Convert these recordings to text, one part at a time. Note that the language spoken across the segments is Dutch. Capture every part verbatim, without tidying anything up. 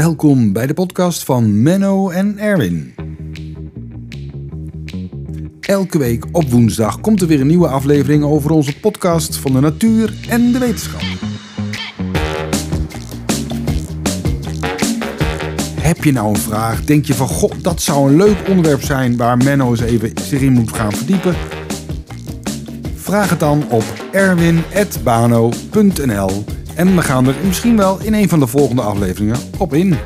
Welkom bij de podcast van Menno en Erwin. Elke week op woensdag komt er weer een nieuwe aflevering over onze podcast van de natuur en de wetenschap. Heb je nou een vraag? Denk je van, god, dat zou een leuk onderwerp zijn waar Menno eens even zich in moet gaan verdiepen? Vraag het dan op erwin at bano punt n l en we gaan er misschien wel in een van de volgende afleveringen op in.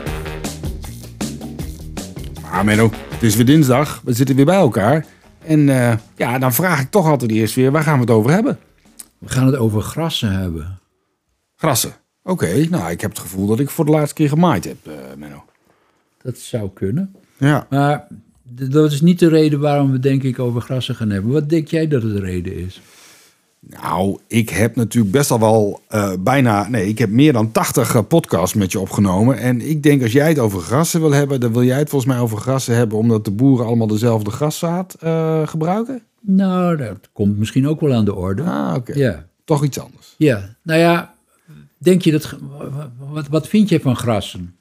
Ah Menno, het is weer dinsdag, we zitten weer bij elkaar. En uh, ja, dan vraag ik toch altijd eerst weer, waar gaan we het over hebben? We gaan het over grassen hebben. Grassen, oké. Okay, nou, ik heb het gevoel dat ik voor de laatste keer gemaaid heb, uh, Menno. Dat zou kunnen. Ja. Maar dat is niet de reden waarom we denk ik over grassen gaan hebben. Wat denk jij dat het de reden is? Nou, ik heb natuurlijk best al wel uh, bijna... Nee, ik heb meer dan tachtig uh, podcasts met je opgenomen. En ik denk als jij het over grassen wil hebben... dan wil jij het volgens mij over grassen hebben... omdat de boeren allemaal dezelfde graszaad uh, gebruiken? Nou, dat komt misschien ook wel aan de orde. Ah, oké. Okay. Ja. Toch iets anders. Ja, nou ja, denk je dat... Wat, wat vind je van grassen?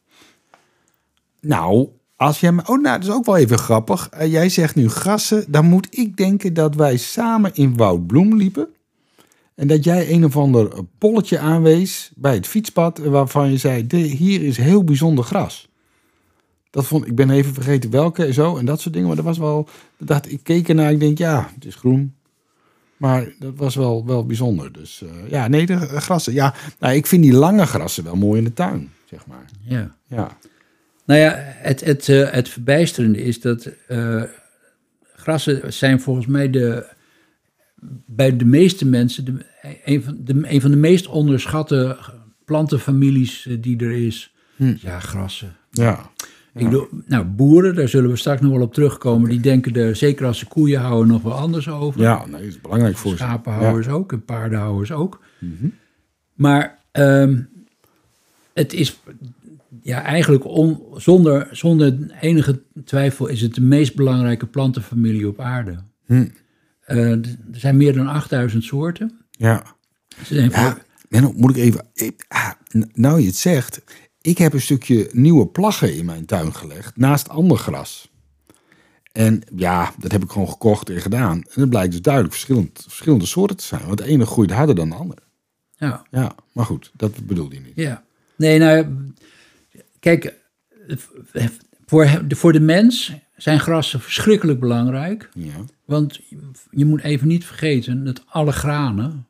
Nou... Als jij me, oh, nou, dat is ook wel even grappig. Uh, jij zegt nu grassen. Dan moet ik denken dat wij samen in Woudbloem liepen. En dat jij een of ander polletje aanwees bij het fietspad. Waarvan je zei, de, hier is heel bijzonder gras. Dat vond ik, ben even vergeten welke en zo. En dat soort dingen. Maar dat was wel, dat ik keek ernaar. Ik denk, ja, het is groen. Maar dat was wel, wel bijzonder. Dus uh, ja, nee, de grassen. Ja, nou, ik vind die lange grassen wel mooi in de tuin, zeg maar. Ja. Ja. Nou ja, het, het, uh, het verbijsterende is dat uh, grassen zijn volgens mij de, bij de meeste mensen de, een, van de, een van de meest onderschatte plantenfamilies die er is. Hm. Ja, grassen. Ja. Ik bedoel, nou, boeren, daar zullen we straks nog wel op terugkomen. Okay. Die denken er, zeker als ze koeien houden, nog wel anders over. Ja, nee, dat is belangrijk voor ze. Schapenhouders ja. ook en paardenhouders ook. Mm-hmm. Maar um, het is... Ja, eigenlijk on, zonder, zonder enige twijfel is het de meest belangrijke plantenfamilie op aarde. Hm. Uh, er zijn meer dan achtduizend soorten. Ja. Ze zijn ja voor... Nou, moet ik even... Ik, ah, nou je het zegt, ik heb een stukje nieuwe plaggen in mijn tuin gelegd, naast ander gras. En ja, dat heb ik gewoon gekocht en gedaan. En het blijkt dus duidelijk verschillend, verschillende soorten te zijn. Want de ene groeit harder dan de andere. Ja. Ja, maar goed, dat bedoelde je niet. Ja. Nee, nou... Kijk, voor, voor de mens zijn grassen verschrikkelijk belangrijk. Ja. Want je moet even niet vergeten dat alle granen,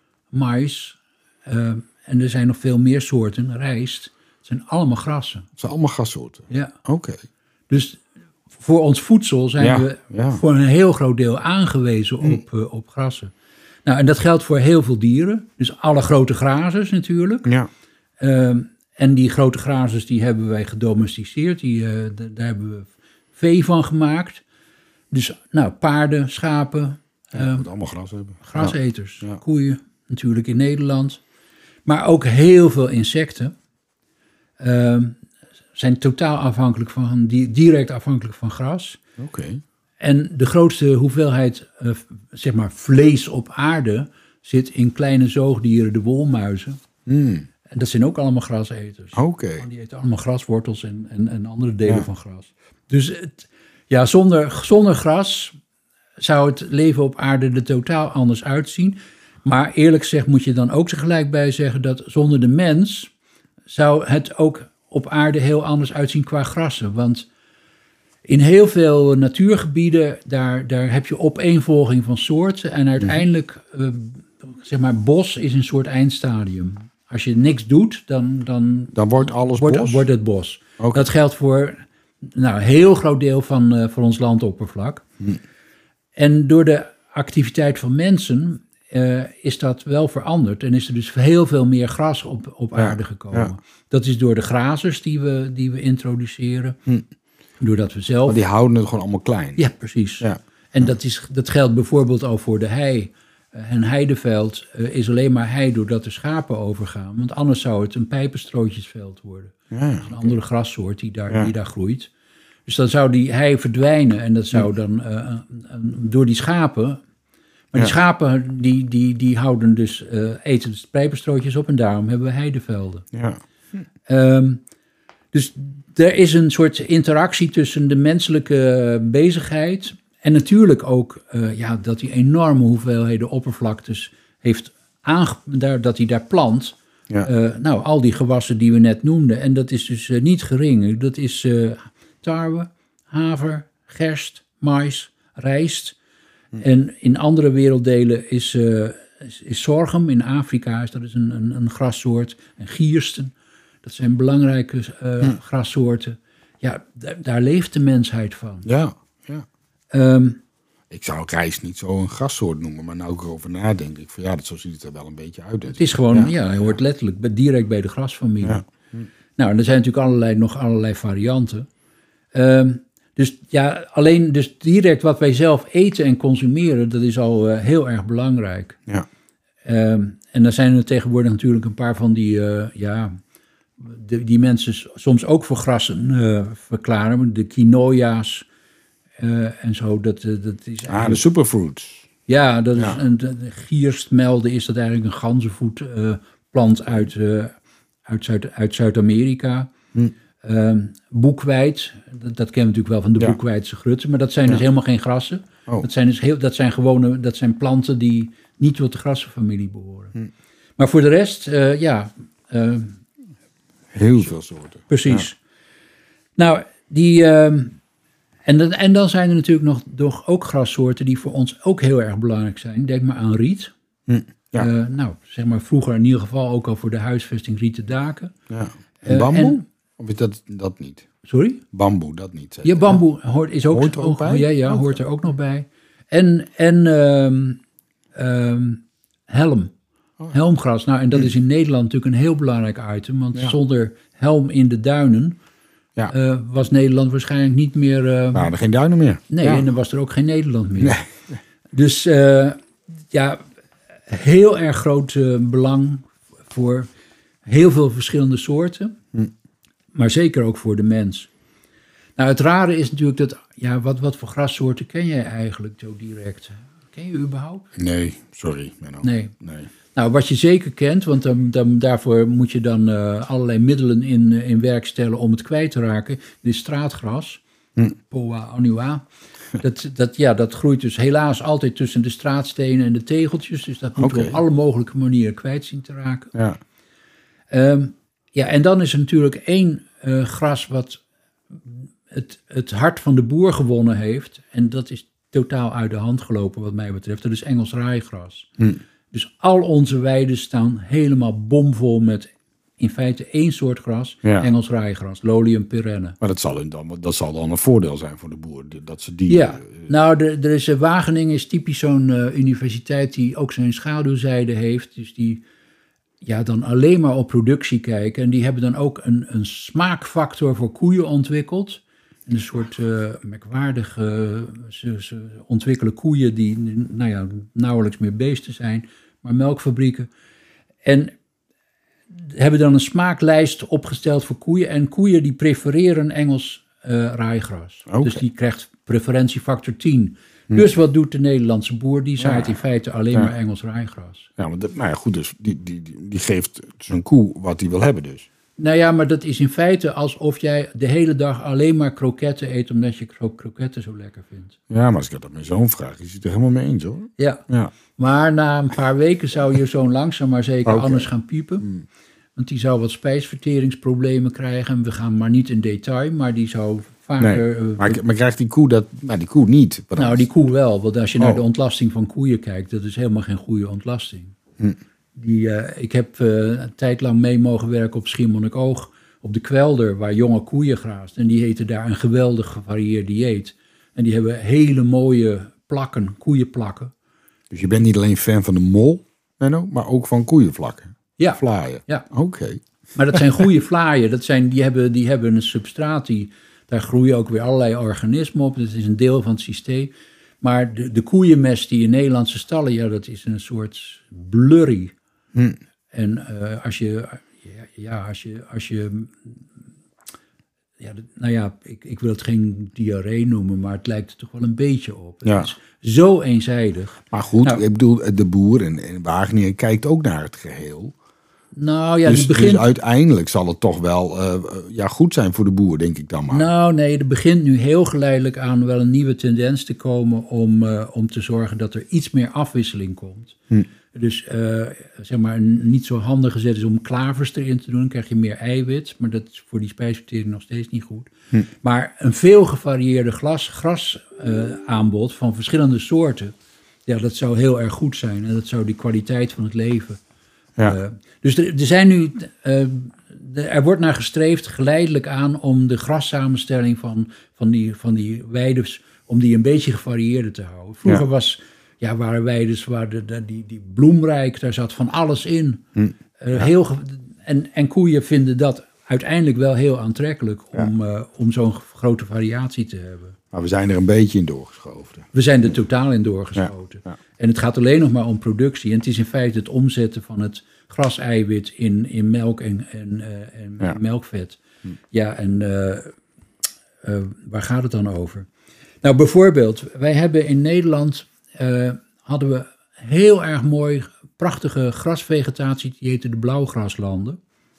mais, uh, en er zijn nog veel meer soorten, rijst, zijn allemaal grassen. Het zijn allemaal grassoorten? Ja. Oké. Okay. Dus voor ons voedsel zijn ja, we ja. voor een heel groot deel aangewezen mm. op, uh, op grassen. Nou, en dat geldt voor heel veel dieren. Dus alle grote grazers natuurlijk. Ja. Uh, En die grote grazers die hebben wij gedomesticeerd. Die, uh, d- daar hebben we vee van gemaakt. Dus nou, paarden, schapen. Ja, uh, moet allemaal gras hebben. Graseters. Ja. Ja. Koeien natuurlijk in Nederland. Maar ook heel veel insecten. Uh, zijn totaal afhankelijk van, die, direct afhankelijk van gras. Oké. Okay. En de grootste hoeveelheid uh, zeg maar vlees op aarde zit in kleine zoogdieren, de wolmuizen. Mm. En dat zijn ook allemaal graseters. Oké. Okay. Die eten allemaal graswortels en, en, en andere delen ja. van gras. Dus het, ja, zonder, zonder gras zou het leven op aarde er totaal anders uitzien. Maar eerlijk gezegd moet je dan ook tegelijk bij zeggen dat zonder de mens zou het ook op aarde heel anders uitzien qua grassen. Want in heel veel natuurgebieden, daar, daar heb je opeenvolging van soorten. En uiteindelijk, uh, zeg maar, bos is een soort eindstadium. Als je niks doet, dan, dan, dan wordt alles wordt, bos? Wordt het bos. Okay. Dat geldt voor nou, een heel groot deel van, uh, van ons landoppervlak. Hm. En door de activiteit van mensen uh, is dat wel veranderd. En is er dus heel veel meer gras op, op ja, aarde gekomen. Ja. Dat is door de grazers die we, die we introduceren. Hm. Doordat we zelf... Maar die houden het gewoon allemaal klein. Ja, precies. Ja. En ja. Dat, is, dat geldt bijvoorbeeld al voor de hei. Een heideveld uh, is alleen maar hei doordat er schapen overgaan. Want anders zou het een pijpenstrootjesveld worden. Ja, ja, een andere okay. grassoort die daar, ja. die daar groeit. Dus dan zou die hei verdwijnen. En dat zou dan uh, uh, door die schapen... Maar ja. die schapen die, die, die houden dus, uh, eten dus pijpenstrootjes op. En daarom hebben we heidevelden. Ja. Um, Dus er is een soort interactie tussen de menselijke bezigheid en natuurlijk ook uh, ja, dat hij enorme hoeveelheden oppervlaktes heeft aange- daar, dat hij daar plant. Ja. Uh, nou, al die gewassen die we net noemden. En dat is dus uh, niet gering. Dat is uh, tarwe, haver, gerst, mais, rijst. Hm. En in andere werelddelen is, uh, is, is sorghum. In Afrika is dat is een, een, een grassoort. En giersten, dat zijn belangrijke uh, hm. grassoorten. Ja, d- daar leeft de mensheid van. Ja, ja. Um, Ik zou rijst niet zo een grassoort noemen, maar nou ik erover nadenk, ik van ja, dat, zo ziet het er wel een beetje uit. Het is gewoon, ja, ja hij hoort letterlijk bij, direct bij de grasfamilie. Ja. Hm. Nou, en er zijn natuurlijk allerlei, nog allerlei varianten. Um, dus ja, alleen dus direct wat wij zelf eten en consumeren, dat is al uh, heel erg belangrijk. Ja. Um, en dan zijn er tegenwoordig natuurlijk een paar van die, uh, ja, de, die mensen soms ook voor grassen uh, verklaren, de quinoa's. Uh, en zo, dat, uh, dat is Ah, de superfruits. Ja, dat ja. is een de, de gierstmelde is dat eigenlijk een ganzenvoetplant uh, uit, uh, uit, Zuid, uit Zuid-Amerika. Hm. Uh, boekweit, dat, dat kennen we natuurlijk wel van de ja. boekwijdse grutsen, maar dat zijn ja. dus helemaal geen grassen. Oh. Dat zijn dus heel, dat zijn gewone, dat zijn planten die niet tot de grassenfamilie behoren. Hm. Maar voor de rest, uh, ja. Uh, heel veel soorten. Precies. Ja. Nou, die. Uh, En dan, en dan zijn er natuurlijk nog, nog ook grassoorten die voor ons ook heel erg belangrijk zijn. Denk maar aan riet. Hm, ja. uh, nou, zeg maar vroeger in ieder geval ook al voor de huisvesting rieten daken. Ja. En bamboe? Uh, en, of is dat, dat niet? Sorry? Bamboe, dat niet. Ja, bamboe hoort, is ook, hoort er ook, ook bij? Ja, ja okay. hoort er ook nog bij. En, en um, um, helm. Oh. Helmgras. Nou, en dat hm. is in Nederland natuurlijk een heel belangrijk item. Want ja. zonder helm in de duinen... Ja. Uh, was Nederland waarschijnlijk niet meer... Uh, nou, er geen duinen meer. Nee, ja. en dan was er ook geen Nederland meer. Nee. Dus uh, ja, heel erg groot uh, belang voor heel veel verschillende soorten. Hm. Maar zeker ook voor de mens. Nou, het rare is natuurlijk dat... Ja, wat, wat voor grassoorten ken jij eigenlijk zo direct? Ken je überhaupt? Nee, sorry. Menno. Nee. nee. Nou, wat je zeker kent, want dan, dan, daarvoor moet je dan uh, allerlei middelen in, in werk stellen om het kwijt te raken. Dit is straatgras, hm. Poa annua. Dat, dat, ja, dat groeit dus helaas altijd tussen de straatstenen en de tegeltjes. Dus dat moeten okay. we op alle mogelijke manieren kwijt zien te raken. Ja, um, ja en dan is er natuurlijk één uh, gras wat het, het hart van de boer gewonnen heeft. En dat is totaal uit de hand gelopen wat mij betreft. Dat is Engels raaigras. Hm. Dus al onze weiden staan helemaal bomvol met in feite één soort gras, ja. Engels raaigras, Lolium perenne. Maar dat zal, dan, dat zal dan een voordeel zijn voor de boer, dat ze die... Ja, uh, nou, de, er is, uh, Wageningen is typisch zo'n uh, universiteit die ook zijn schaduwzijde heeft. Dus die ja, dan alleen maar op productie kijken. En die hebben dan ook een, een smaakfactor voor koeien ontwikkeld. Een soort uh, merkwaardige, ze, ze ontwikkelen koeien die nou ja, nauwelijks meer beesten zijn, maar melkfabrieken. En hebben dan een smaaklijst opgesteld voor koeien. En koeien die prefereren Engels uh, raaigras. Okay. Dus die krijgt preferentiefactor tien. Hm. Dus wat doet de Nederlandse boer? Die zaait ja. in feite alleen ja. maar Engels raaigras. Ja, maar dat, nou ja, goed, dus die, die, die geeft zijn koe wat hij wil hebben dus. Nou ja, maar dat is in feite alsof jij de hele dag alleen maar kroketten eet, omdat je kro- kroketten zo lekker vindt. Ja, maar als ik dat aan mijn zoon vraag, is hij het er helemaal mee eens hoor. Ja, ja. Maar na een paar weken zou je zoon langzaam maar zeker okay. anders gaan piepen. Hmm. Want die zou wat spijsverteringsproblemen krijgen. We gaan maar niet in detail, maar die zou vaker... Nee, maar, uh, maar krijgt die koe dat? Nou, die koe niet. Brand. Nou, die koe wel. Want als je oh. naar de ontlasting van koeien kijkt, dat is helemaal geen goede ontlasting. Hmm. Die, uh, ik heb uh, een tijd lang mee mogen werken op Schiermonnikoog, op de kwelder, waar jonge koeien graast. En die eten daar een geweldig gevarieerd dieet. En die hebben hele mooie plakken, koeienplakken. Dus je bent niet alleen fan van de mol, Menno, maar ook van koeienvlakken? Ja. Vlaaien? Ja. Oké. Okay. Maar dat zijn goede vlaaien. Dat zijn, die, hebben, die hebben een substraat, die, daar groeien ook weer allerlei organismen op. Dat is een deel van het systeem. Maar de, de koeienmest die in Nederlandse stallen, ja, dat is een soort blurry. Hm. En uh, als je, ja, als je, als je, ja, nou ja, ik, ik wil het geen diarree noemen, maar het lijkt er toch wel een beetje op. Het ja. is zo eenzijdig. Maar goed, nou, ik bedoel, de boer in, in Wageningen kijkt ook naar het geheel. Nou ja, dus, het begint... dus uiteindelijk zal het toch wel uh, ja, goed zijn voor de boer, denk ik dan maar. Nou nee, er begint nu heel geleidelijk aan wel een nieuwe tendens te komen om, uh, om te zorgen dat er iets meer afwisseling komt. Hm. Dus uh, zeg maar, niet zo handig gezet is om klavers erin te doen, dan krijg je meer eiwit, maar dat is voor die spijsvertering nog steeds niet goed. Hm. Maar een veel gevarieerde glas, grasaanbod uh, van verschillende soorten, ja, dat zou heel erg goed zijn en dat zou die kwaliteit van het leven... Ja. Uh, dus er, er zijn nu, uh, de, er wordt naar gestreefd geleidelijk aan om de grassamenstelling van, van, die, van die weides, om die een beetje gevarieerder te houden. Vroeger ja. was, ja, waren weides, waar de, de, die, die bloemrijk, daar zat van alles in. Hm. Uh, ja. heel, en, en koeien vinden dat uiteindelijk wel heel aantrekkelijk om, ja. uh, om zo'n grote variatie te hebben. Maar we zijn er een beetje in doorgeschoten. We zijn er totaal in doorgeschoten. Ja, ja. En het gaat alleen nog maar om productie. En het is in feite het omzetten van het graseiwit in, in melk en, en, uh, en ja. melkvet. Hm. Ja, en uh, uh, waar gaat het dan over? Nou, bijvoorbeeld, wij hebben in Nederland... Uh, hadden we heel erg mooi, prachtige grasvegetatie. Die heette de blauwgraslanden.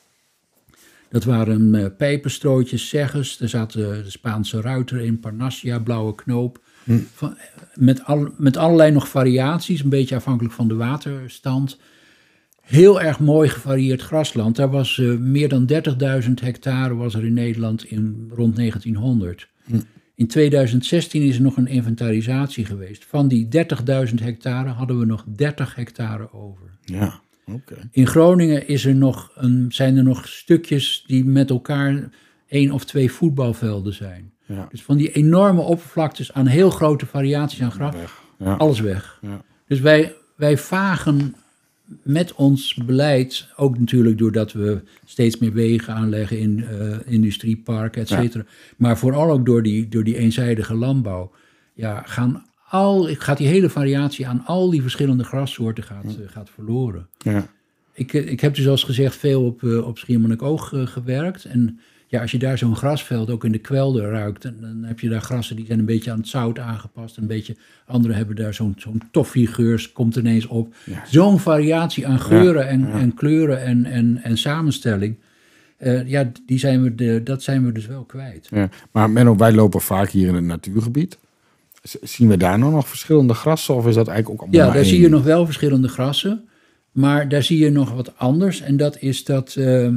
Dat waren uh, pijpenstootjes, zeggers. Er zaten de Spaanse ruiter in, Parnassia, blauwe knoop. Hm. Van, met, al, met allerlei nog variaties, een beetje afhankelijk van de waterstand. Heel erg mooi gevarieerd grasland. Daar was uh, meer dan dertigduizend hectare was er in Nederland in rond negentienhonderd. Hm. In tweeduizend zestien is er nog een inventarisatie geweest. Van die dertigduizend hectare hadden we nog dertig hectare over. Ja. Okay. In Groningen is er nog een, zijn er nog stukjes die met elkaar één of twee voetbalvelden zijn. Ja. Dus van die enorme oppervlaktes aan heel grote variaties aan gras, weg. Ja. Alles weg. Ja. Dus wij, wij vagen met ons beleid, ook natuurlijk doordat we steeds meer wegen aanleggen in uh, industrieparken, et cetera. Ja. Maar vooral ook door die, door die eenzijdige landbouw. Ja, gaan al, gaat die hele variatie aan al die verschillende grassoorten gaat, uh, gaat verloren. Ja. Ik, ik heb dus als gezegd veel op, uh, op Schiermonnikoog uh, gewerkt. En ja, als je daar zo'n grasveld ook in de kwelder ruikt, dan, dan heb je daar grassen die zijn een beetje aan het zout aangepast. Een beetje, anderen hebben daar zo'n, zo'n toffiegeurs, komt ineens op. Ja. Zo'n variatie aan geuren ja, en, ja. en kleuren en, en, en samenstelling. Uh, ja, die zijn we de, dat zijn we dus wel kwijt. Ja, maar Menno, wij lopen vaak hier in het natuurgebied. Zien we daar nou nog verschillende grassen of is dat eigenlijk ook allemaal Ja, daar één? zie je nog wel verschillende grassen. Maar daar zie je nog wat anders. En dat is dat uh,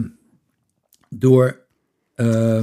door uh, uh,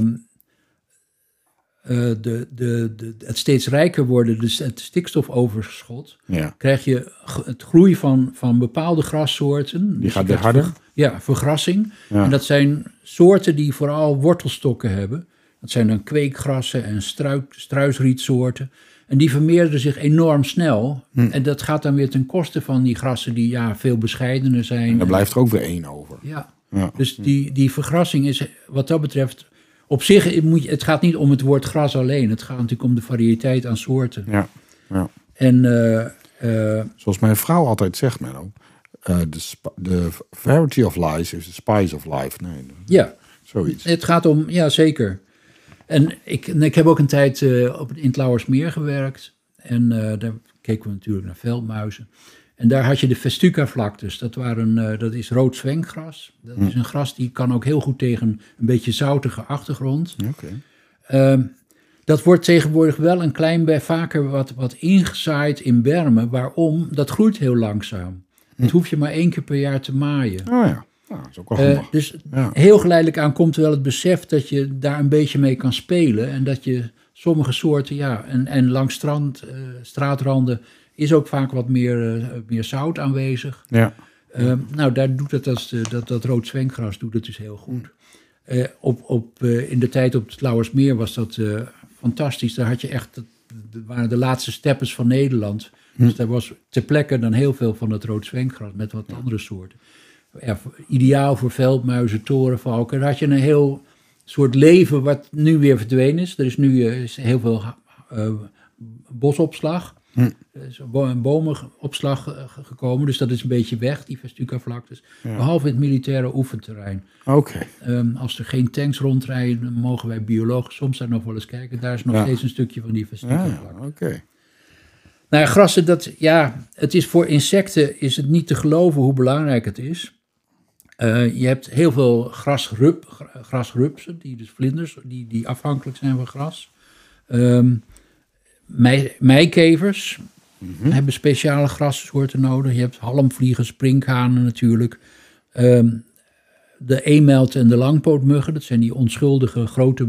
de, de, de, het steeds rijker worden, dus het stikstofoverschot, ja. krijg je het groei van, van bepaalde grassoorten. Die dus gaat weer harder? Ver, ja, vergrassing. Ja. En dat zijn soorten die vooral wortelstokken hebben. Dat zijn dan kweekgrassen en struik, struisrietsoorten. En die vermeerderen zich enorm snel. Hm. En dat gaat dan weer ten koste van die grassen die ja, veel bescheidener zijn. En daar blijft er ook weer één over. Ja, ja. Dus die, die vergrassing is wat dat betreft... Op zich, moet je, het gaat niet om het woord gras alleen. Het gaat natuurlijk om de variëteit aan soorten. Ja, ja. En, uh, uh, zoals mijn vrouw altijd zegt, Menno. Uh, de, sp- de variety of life is the spice of life. Nee, ja, zoiets. Het gaat om, ja zeker. En ik, ik heb ook een tijd uh, op, in het Lauwersmeer gewerkt. En uh, daar keken we natuurlijk naar veldmuizen. En daar had je de Festuca-vlaktes. Dat, waren, uh, dat is rood zwenkgras. Dat hm. is een gras die kan ook heel goed tegen een beetje zoutige achtergrond. Okay. Uh, dat wordt tegenwoordig wel een klein beetje vaker wat, wat ingezaaid in bermen. Waarom? Dat groeit heel langzaam. Hm. Dat hoef je maar één keer per jaar te maaien. Oh ja. Ja, dat is ook wel uh, dus ja. heel geleidelijk aan komt wel het besef dat je daar een beetje mee kan spelen. En dat je sommige soorten, ja, en, en langs strand, uh, straatranden is ook vaak wat meer, uh, meer zout aanwezig. Ja. Uh, nou, daar doet het dat, dat, dat rood zwenkgras doet het dus heel goed. Uh, op, op, uh, in de tijd op het Lauwersmeer was dat uh, fantastisch. Daar had je echt, dat waren de laatste steppes van Nederland. Hm. Dus daar was ter plekke dan heel veel van het rood zwenkgras met wat ja. andere soorten. Ja, ideaal voor veldmuizen, torenvalken. Daar had je een heel soort leven wat nu weer verdwenen is. Er is nu uh, is heel veel uh, bosopslag. Hm. Er is een bomenopslag uh, gekomen, dus dat is een beetje weg, die Festuca-vlaktes. Ja. Behalve in het militaire oefenterrein. Okay. Um, als er geen tanks rondrijden, dan mogen wij biologen soms daar nog wel eens kijken. Daar is nog ja. steeds een stukje van die Festuca-vlakte. Ja, okay. Nou ja, grassen, dat, ja, het is voor insecten is het niet te geloven hoe belangrijk het is. Uh, je hebt heel veel grasrup, grasrupsen, die dus vlinders, die, die afhankelijk zijn van gras. Um, mei, meikevers mm-hmm. hebben speciale grassoorten nodig. Je hebt halmvliegen, sprinkhanen natuurlijk. Um, de eemelt en de langpootmuggen, dat zijn die onschuldige grote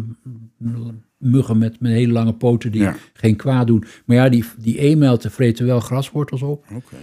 muggen met, met hele lange poten die ja. geen kwaad doen. Maar ja, die, die eemelten vreten wel graswortels op. Okay.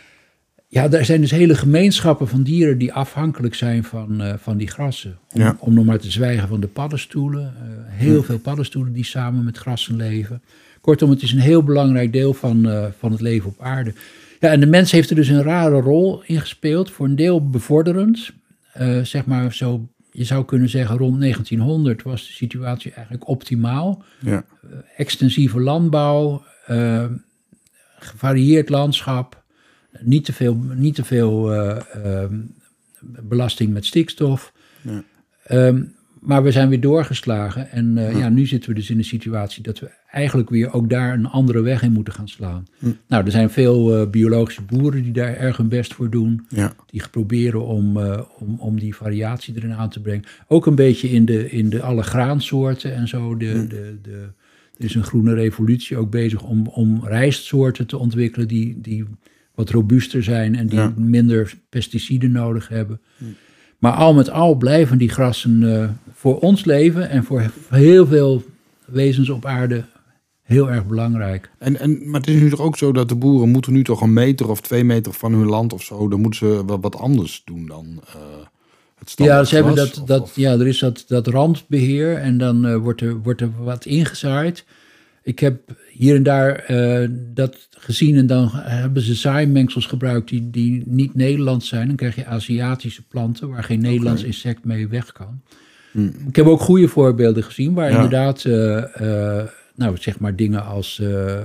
Ja, er zijn dus hele gemeenschappen van dieren die afhankelijk zijn van, uh, van die grassen. Om, ja. om nog maar te zwijgen van de paddenstoelen. Uh, heel ja. veel paddenstoelen die samen met grassen leven. Kortom, het is een heel belangrijk deel van, uh, van het leven op aarde. Ja, en de mens heeft er dus een rare rol in gespeeld. Voor een deel bevorderend. Uh, zeg maar zo, je zou kunnen zeggen rond negentienhonderd was de situatie eigenlijk optimaal. Ja. Uh, extensieve landbouw, uh, gevarieerd landschap. Niet te veel, niet te veel uh, uh, belasting met stikstof. Ja. Um, maar we zijn weer doorgeslagen. En uh, ja. ja, nu zitten we dus in de situatie dat we eigenlijk weer ook daar een andere weg in moeten gaan slaan. Hm. Nou, er zijn veel uh, biologische boeren die daar erg hun best voor doen. Ja. Die proberen om, uh, om, om die variatie erin aan te brengen. Ook een beetje in de, in de alle graansoorten en zo. De, hm. de, de, er is een groene revolutie ook bezig om, om rijstsoorten te ontwikkelen die... die wat robuuster zijn en die ja. minder pesticiden nodig hebben. Hm. Maar al met al blijven die grassen uh, voor ons leven en voor heel veel wezens op aarde heel erg belangrijk. En, en, maar het is nu toch ook zo dat de boeren moeten nu toch een meter of twee meter van hun land of zo, dan moeten ze wat, wat anders doen dan uh, het standaard Ja, ze hebben dat, of, dat, of... ja, er is dat, dat randbeheer en dan uh, wordt, er, wordt er wat ingezaaid. Ik heb hier en daar uh, dat gezien en dan hebben ze zaaimengsels gebruikt die, die niet Nederlands zijn. Dan krijg je Aziatische planten waar geen Nederlands okay. insect mee weg kan. Hmm. Ik heb ook goede voorbeelden gezien waar ja. inderdaad, uh, uh, nou zeg maar dingen als uh, uh,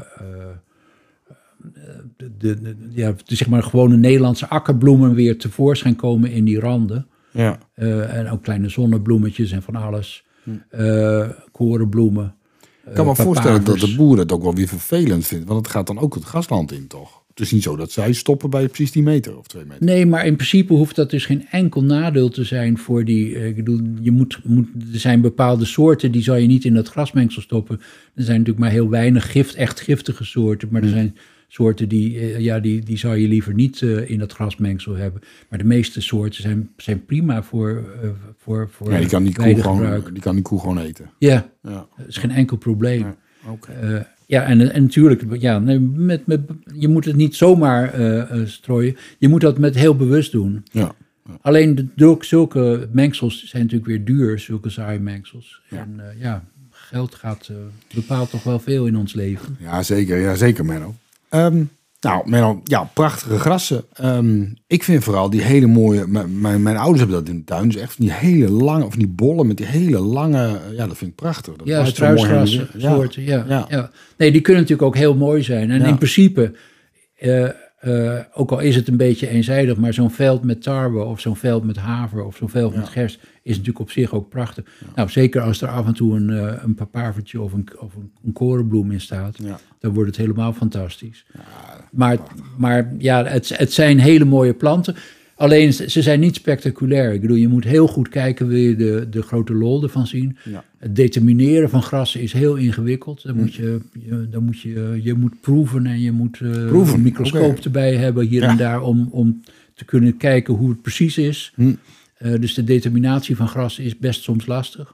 de, de, de, ja, zeg maar gewone Nederlandse akkerbloemen weer tevoorschijn komen in die randen. Ja. Uh, en ook kleine zonnebloemetjes en van alles. Hmm. Uh, korenbloemen. Ik kan me uh, voorstellen dat de boeren het ook wel weer vervelend vinden. Want het gaat dan ook het grasland in, toch? Het is niet zo dat zij stoppen bij precies die meter of twee meter. Nee, maar in principe hoeft dat dus geen enkel nadeel te zijn voor die... Uh, ik bedoel, je moet, moet, er zijn bepaalde soorten, die zal je niet in dat grasmengsel stoppen. Er zijn natuurlijk maar heel weinig gift, echt giftige soorten. Maar er zijn soorten die, uh, ja, die, die zou je liever niet uh, in dat grasmengsel hebben. Maar de meeste soorten zijn, zijn prima voor, uh, voor, voor ja, die kan die koe gewoon, die kan die koe gewoon eten. Ja, ja. Dat is geen enkel probleem. Ja, okay. uh, ja en, en natuurlijk, ja, met, met, je moet het niet zomaar uh, uh, strooien. Je moet dat met heel bewust doen. Ja. Ja. Alleen de, zulke mengsels zijn natuurlijk weer duur, zulke zaaimengsels. Ja. En uh, ja, geld gaat, uh, bepaalt toch wel veel in ons leven. Ja, zeker, ja, zeker Menno. Um, nou, Menno, ja, prachtige grassen. Um, ik vind vooral die hele mooie... M- mijn, mijn ouders hebben dat in de tuin. Dus echt van die hele lange, of die bollen met die hele lange... Ja, dat vind ik prachtig. Dat ja, struisgrassen soorten, ja. Ja, ja. Nee, die kunnen natuurlijk ook heel mooi zijn. En ja. in principe, uh, uh, ook al is het een beetje eenzijdig... maar zo'n veld met tarwe of zo'n veld met haver of zo'n veld ja. met gerst... is natuurlijk op zich ook prachtig. Ja. Nou, zeker als er af en toe een, uh, een papavertje of, een, of een, een korenbloem in staat... Ja. dan wordt het helemaal fantastisch. Ja, maar, maar ja, het, het zijn hele mooie planten. Alleen, ze zijn niet spectaculair. Ik bedoel, je moet heel goed kijken, wil je de, de grote lol ervan zien. Ja. Het determineren van grassen is heel ingewikkeld. Dan moet je, je, dan moet je, je moet proeven en je moet uh, proeven. een microscoop okay. erbij hebben hier ja. en daar... om, om te kunnen kijken hoe het precies is... Hm. Uh, dus de determinatie van grassen is best soms lastig.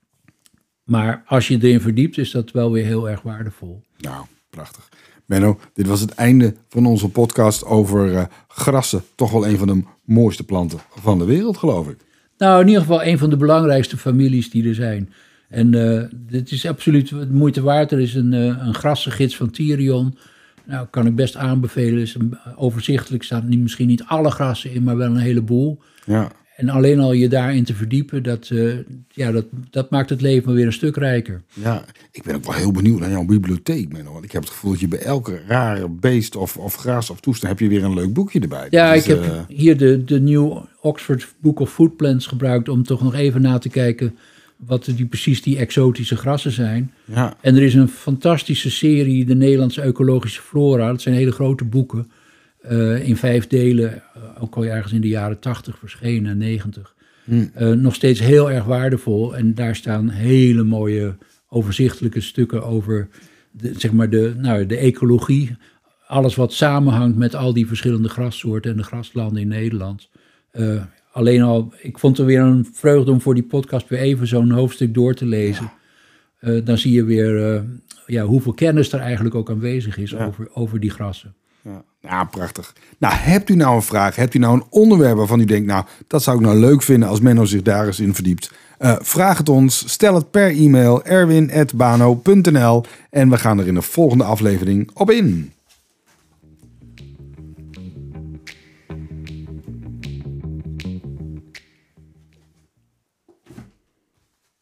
Maar als je erin verdiept, is dat wel weer heel erg waardevol. Nou, prachtig. Menno, dit was het einde van onze podcast over uh, grassen. Toch wel een van de mooiste planten van de wereld, geloof ik. Nou, in ieder geval een van de belangrijkste families die er zijn. En uh, dit is absoluut de moeite waard. Er is een, uh, een grassengids van Therion. Nou, kan ik best aanbevelen. Is een, overzichtelijk staan niet, misschien niet alle grassen in, maar wel een heleboel. Ja. En alleen al je daarin te verdiepen, dat, uh, ja, dat, dat maakt het leven weer een stuk rijker. Ja, ik ben ook wel heel benieuwd naar jouw bibliotheek, Menno. Want ik heb het gevoel dat je bij elke rare beest of, of gras of toestand heb je weer een leuk boekje erbij. Ja, dus, ik heb uh... hier de, de New Oxford Book of Food Plants gebruikt om toch nog even na te kijken wat die, precies die exotische grassen zijn. Ja. En er is een fantastische serie, de Nederlandse Ecologische Flora. Dat zijn hele grote boeken. Uh, in vijf delen, uh, ook al ergens in de jaren tachtig verschenen, negentig. Hmm. Uh, nog steeds heel erg waardevol. En daar staan hele mooie overzichtelijke stukken over de, zeg maar de, nou, de ecologie. Alles wat samenhangt met al die verschillende grassoorten en de graslanden in Nederland. Uh, alleen al, ik vond het weer een vreugde om voor die podcast weer even zo'n hoofdstuk door te lezen. Ja. Uh, dan zie je weer uh, ja, hoeveel kennis er eigenlijk ook aanwezig is ja. over, over die grassen. Ja. ja, prachtig. Nou, hebt u nou een vraag? Hebt u nou een onderwerp waarvan u denkt, nou, dat zou ik nou leuk vinden als Menno zich daar eens in verdiept? Uh, vraag het ons, stel het per e-mail erwin at bano punt n l en we gaan er in de volgende aflevering op in.